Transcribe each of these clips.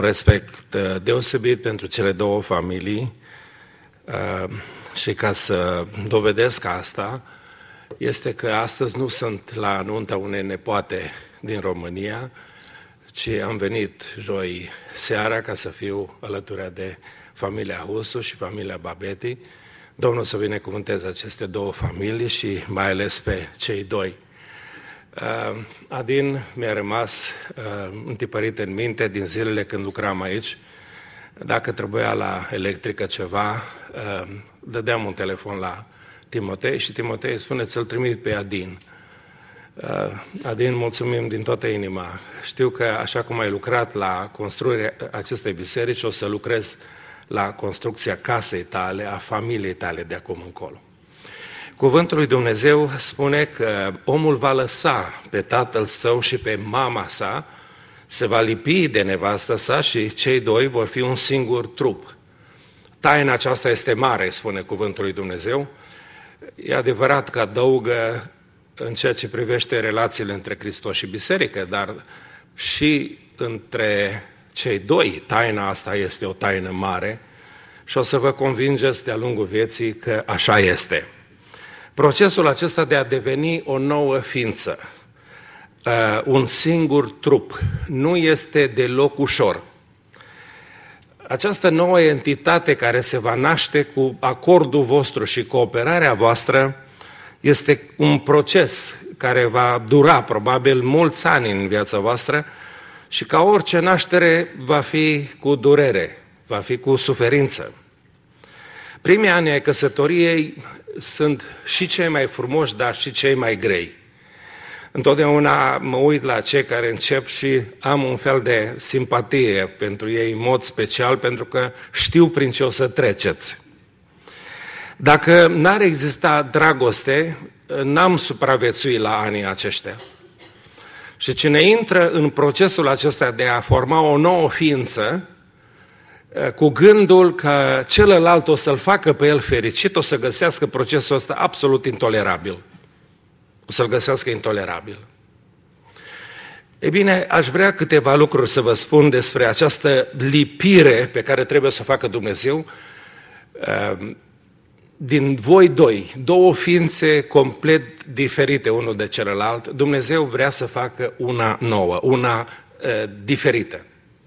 un respect deosebit pentru cele două familii și ca să dovedesc asta, este că astăzi nu sunt la nunta unei nepoate din România, ci am venit joi seara ca să fiu alături de familia Husu și familia Babeti. Domnul să binecuvânteze aceste două familii și mai ales pe cei doi. Adin mi-a rămas întipărit în minte din zilele când lucram aici. Dacă trebuia la electrică ceva, dădeam un telefon la Timotei și Timotei spune să-l trimit pe Adin. Adin, mulțumim din toată inima. Știu că așa cum ai lucrat la construirea acestei biserici, o să lucrezi la construcția casei tale, a familiei tale de acum încolo. Cuvântul lui Dumnezeu spune că omul va lăsa pe tatăl său și pe mama sa, se va lipi de nevastă sa și cei doi vor fi un singur trup. Taina aceasta este mare, spune cuvântul lui Dumnezeu. E adevărat că adaugă în ceea ce privește relațiile între Hristos și biserică, dar și între cei doi, taina asta este o taină mare și o să vă convingeți de-a lungul vieții că așa este. Procesul acesta de a deveni o nouă ființă, un singur trup, nu este deloc ușor. Această nouă entitate care se va naște cu acordul vostru și cooperarea voastră este un proces care va dura probabil mulți ani în viața voastră și ca orice naștere va fi cu durere, va fi cu suferință. Primii ani ai căsătoriei sunt și cei mai frumoși, dar și cei mai grei. Întotdeauna mă uit la cei care încep și am un fel de simpatie pentru ei în mod special, pentru că știu prin ce o să treceți. Dacă n-ar exista dragoste, n-am supraviețuit la anii aceștia. Și cine intră în procesul acesta de a forma o nouă ființă, cu gândul că celălalt o să-l facă pe el fericit, o să găsească procesul ăsta absolut intolerabil. O să-l găsească intolerabil. Ei bine, aș vrea câteva lucruri să vă spun despre această lipire pe care trebuie să o facă Dumnezeu din voi doi, două ființe complet diferite unul de celălalt. Dumnezeu vrea să facă una nouă, una diferită.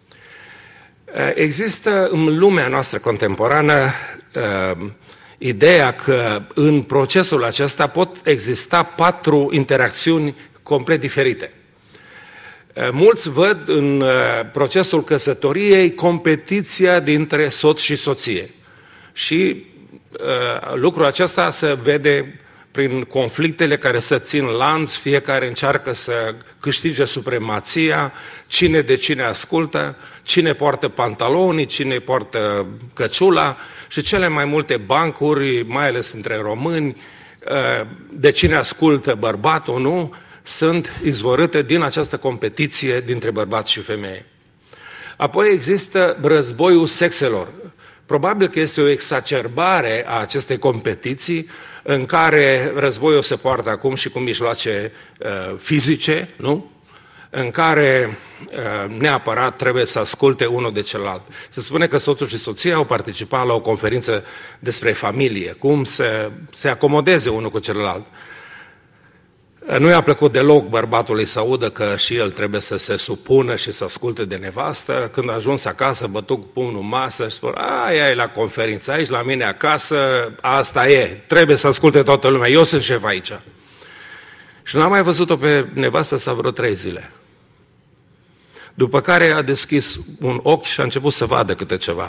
Există în lumea noastră contemporană ideea că în procesul acesta pot exista 4 interacțiuni complet diferite. Mulți văd în procesul căsătoriei competiția dintre soț și soție. Și lucrul acesta se vede prin conflictele care se țin lanț, fiecare încearcă să câștige supremația, cine de cine ascultă, cine poartă pantalonii, cine poartă căciula și cele mai multe bancuri, mai ales între români, de cine ascultă bărbatul, nu, sunt izvorâte din această competiție dintre bărbat și femeie. Apoi există războiul sexelor. Probabil că este o exacerbare a acestei competiții în care războiul se poartă acum și cu mijloace fizice, nu? În care neapărat trebuie să asculte unul de celălalt. Se spune că soțul și soția au participat la o conferință despre familie, cum să se acomodeze unul cu celălalt. Nu i-a plăcut deloc bărbatului să audă că și el trebuie să se supună și să asculte de nevastă. Când a ajuns acasă, bătut cu pumnul în masă și spune, aia e la conferință, aici la mine acasă, asta e, trebuie să asculte toată lumea, eu sunt șef aici. Și n-am mai văzut-o pe nevastă sa vreo 3 zile. După care a deschis un ochi și a început să vadă câte ceva.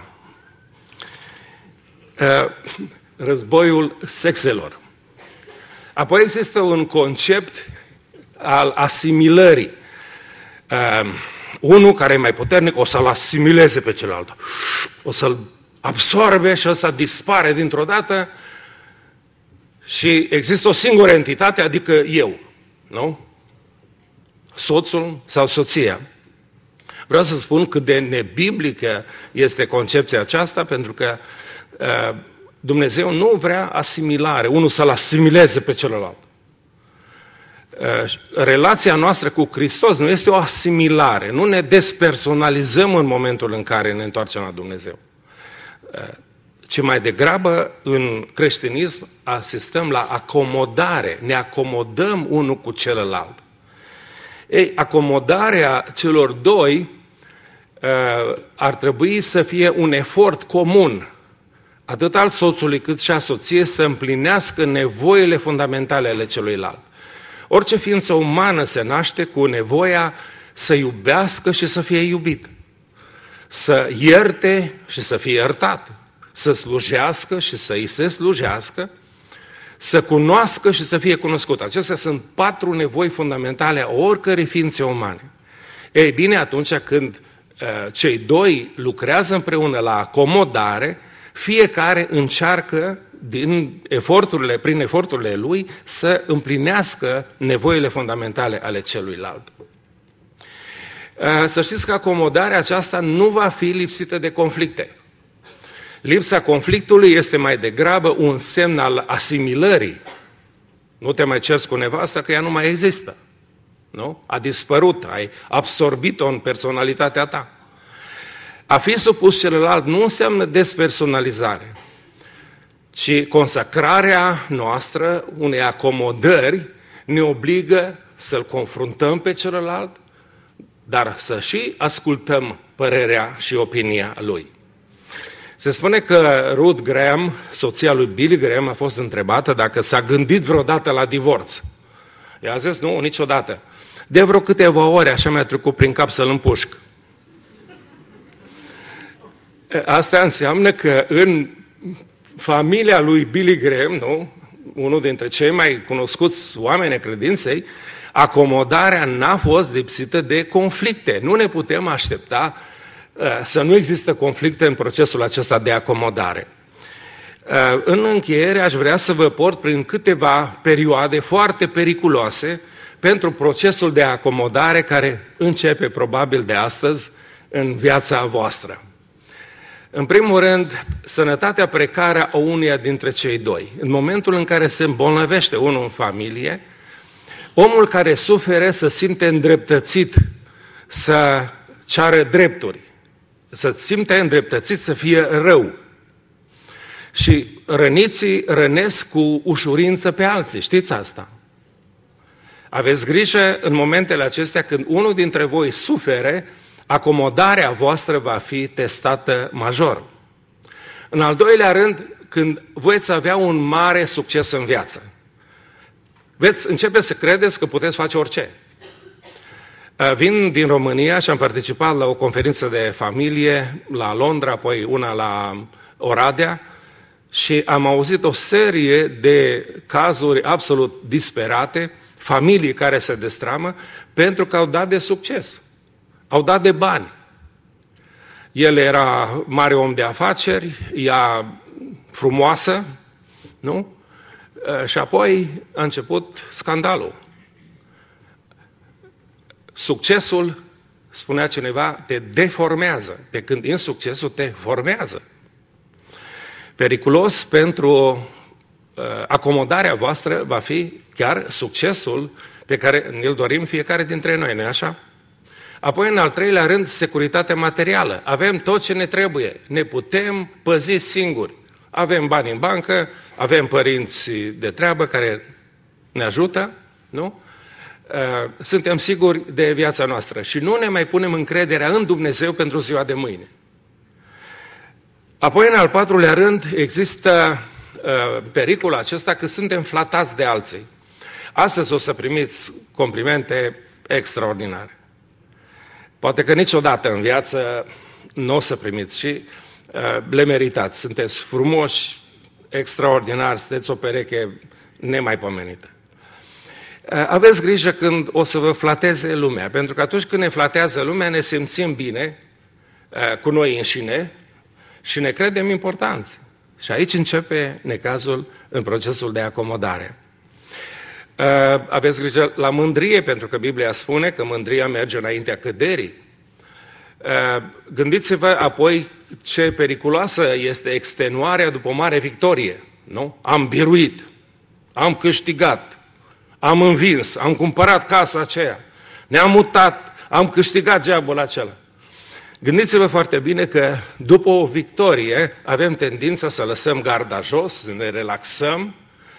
Războiul sexelor. Apoi există un concept al asimilării. Unul care e mai puternic o să-l asimileze pe celălalt. O să-l absorbe și ăsta dispare dintr-o dată și există o singură entitate, adică eu. Nu? Soțul sau soția. Vreau să spun cât de nebiblică este concepția aceasta, pentru că Dumnezeu nu vrea asimilare, unul să-l asimileze pe celălalt. relația noastră cu Hristos nu este o asimilare, nu ne despersonalizăm în momentul în care ne întoarcem la Dumnezeu. Ci mai degrabă în creștinism asistăm la acomodare, ne acomodăm unul cu celălalt. Ei, acomodarea celor doi ar trebui să fie un efort comun, atât al soțului cât și a soției, să împlinească nevoile fundamentale ale celuilalt. Orice ființă umană se naște cu nevoia să iubească și să fie iubit, să ierte și să fie iertat, să slujească și să îi se slujească, să cunoască și să fie cunoscut. Acestea sunt 4 nevoi fundamentale a oricărei ființe umane. Ei bine, atunci când cei doi lucrează împreună la acomodare, fiecare încearcă prin eforturile lui să împlinească nevoile fundamentale ale celuilalt. Să știți că acomodarea aceasta nu va fi lipsită de conflicte. Lipsa conflictului este mai degrabă un semn al asimilării. Nu te mai cerți cu nevasta că ea nu mai există. Nu? A dispărut, ai absorbit-o în personalitatea ta. A fi supus celălalt nu înseamnă despersonalizare, ci consacrarea noastră unei acomodări ne obligă să-l confruntăm pe celălalt, dar să și ascultăm părerea și opinia lui. Se spune că Ruth Graham, soția lui Billy Graham, a fost întrebată dacă s-a gândit vreodată la divorț. Ea a zis, nu, niciodată. De vreo câteva ore așa mi-a trecut prin cap să-l împușc. Asta înseamnă că în familia lui Billy Graham, nu, unul dintre cei mai cunoscuți oameni ai credinței, acomodarea n-a fost lipsită de conflicte. Nu ne putem aștepta să nu există conflicte în procesul acesta de acomodare. În încheiere aș vrea să vă port prin câteva perioade foarte periculoase pentru procesul de acomodare care începe probabil de astăzi în viața voastră. În primul rând, sănătatea precară a unuia dintre cei doi. În momentul în care se îmbolnăvește unul în familie, omul care suferă să simte îndreptățit să ceară drepturi, să simte îndreptățit să fie rău. Și răniții rănesc cu ușurință pe alții, știți asta? Aveți grijă în momentele acestea când unul dintre voi sufere, acomodarea voastră va fi testată major. În al doilea rând, când veți avea un mare succes în viață, veți începe să credeți că puteți face orice. Vin din România și am participat la o conferință de familie la Londra, apoi una la Oradea și am auzit o serie de cazuri absolut disperate, familii care se destramă pentru că au dat de succes, au dat de bani. El era mare om de afaceri, ea frumoasă, nu? Și apoi a început scandalul. Succesul, spunea cineva, te deformează, pe când insuccesul te formează. Periculos pentru acomodarea voastră va fi chiar succesul pe care ne-l dorim fiecare dintre noi, nu-i așa? Apoi, în al treilea rând, securitatea materială. Avem tot ce ne trebuie, ne putem păzi singuri. Avem bani în bancă, avem părinți de treabă care ne ajută, nu? Suntem siguri de viața noastră și nu ne mai punem încrederea în Dumnezeu pentru ziua de mâine. Apoi, în al patrulea rând, există pericolul acesta că suntem flatați de alții. Astăzi o să primiți complimente extraordinare. Poate că niciodată în viață nu o să primiți și le meritați. Sunteți frumoși, extraordinari, sunteți o pereche nemaipomenită. Aveți grijă când o să vă flateze lumea, pentru că atunci când ne flatează lumea, ne simțim bine cu noi înșine și ne credem importanți. Și aici începe necazul în procesul de acomodare. Aveți grijă la mândrie, pentru că Biblia spune că mândria merge înaintea căderii. Gândiți-vă apoi ce periculoasă este extenuarea după o mare victorie. Nu? Am biruit, am câștigat, am învins, am cumpărat casa aceea, ne-am mutat, am câștigat geabul acela. Gândiți-vă foarte bine că după o victorie avem tendința să lăsăm garda jos, să ne relaxăm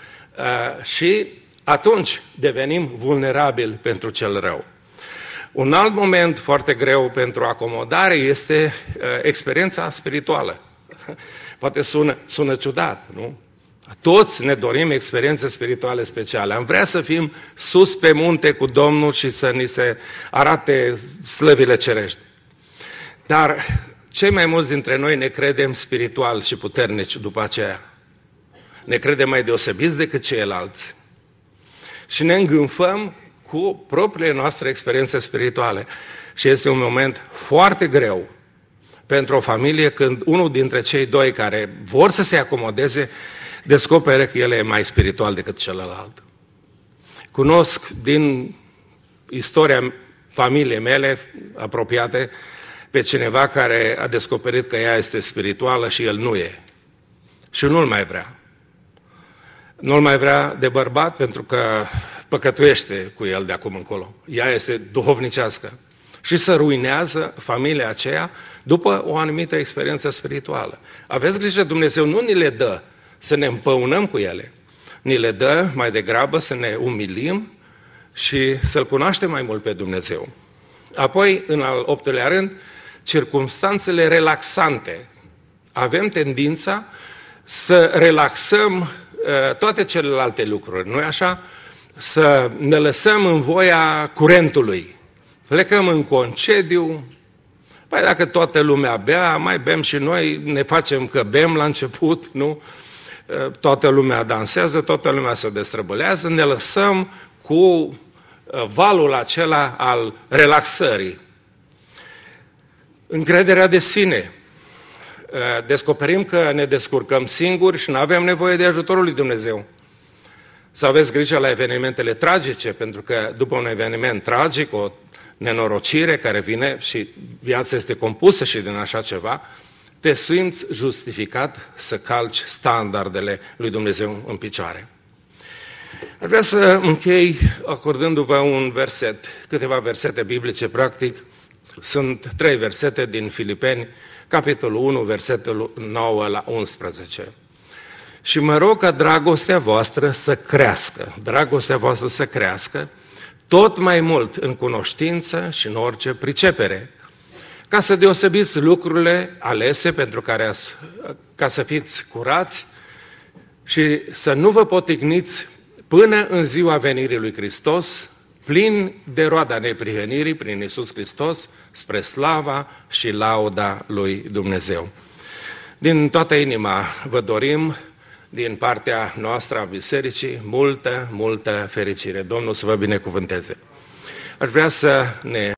și atunci devenim vulnerabili pentru cel rău. Un alt moment foarte greu pentru acomodare este experiența spirituală. Poate sună ciudat, nu? Toți ne dorim experiențe spirituale speciale. Am vrea să fim sus pe munte cu Domnul și să ni se arate slăvile cerești. Dar cei mai mulți dintre noi ne credem spiritual și puternici după aceea. Ne credem mai deosebiți decât ceilalți. Și ne îngânfăm cu propriile noastre experiențe spirituale. Și este un moment foarte greu pentru o familie când unul dintre cei doi care vor să se acomodeze descoperă că el e mai spiritual decât celălalt. Cunosc din istoria familiei mele apropiate pe cineva care a descoperit că ea este spirituală și el nu e. Și nu-l mai vrea. Nu-l mai vrea de bărbat pentru că păcătuiește cu el de acum încolo. Ea este duhovnicească. Și se ruinează familia aceea după o anumită experiență spirituală. Aveți grijă, Dumnezeu nu ni le dă să ne împăunăm cu ele. Ni le dă mai degrabă să ne umilim și să-L cunoaștem mai mult pe Dumnezeu. Apoi, în al 8-lea rând, circumstanțele relaxante. Avem tendința să relaxăm toate celelalte lucruri, nu-i așa? Să ne lăsăm în voia curentului. Plecăm în concediu, păi dacă toată lumea bea, mai bem și noi, ne facem că bem la început, nu? Toată lumea dansează, toată lumea se destrăbălează, ne lăsăm cu valul acela al relaxării. Încrederea de sine. Descoperim că ne descurcăm singuri și nu avem nevoie de ajutorul lui Dumnezeu. Să aveți grijă la evenimentele tragice, pentru că după un eveniment tragic, o nenorocire care vine și viața este compusă și din așa ceva, te simți justificat să calci standardele lui Dumnezeu în picioare. Aș vrea să închei acordându-vă un verset, câteva versete biblice, practic. Sunt 3 versete din Filipeni, capitolul 1, versetul 9 la 11. Și mă rog ca dragostea voastră să crească, tot mai mult în cunoștință și în orice pricepere, ca să deosebiți lucrurile alese pentru ca să fiți curați și să nu vă poticniți până în ziua venirii lui Hristos, plin de roada neprihănirii prin Iisus Hristos, spre slava și lauda lui Dumnezeu. Din toată inima vă dorim, din partea noastră a bisericii, multă fericire. Domnul să vă binecuvânteze. Aș vrea să ne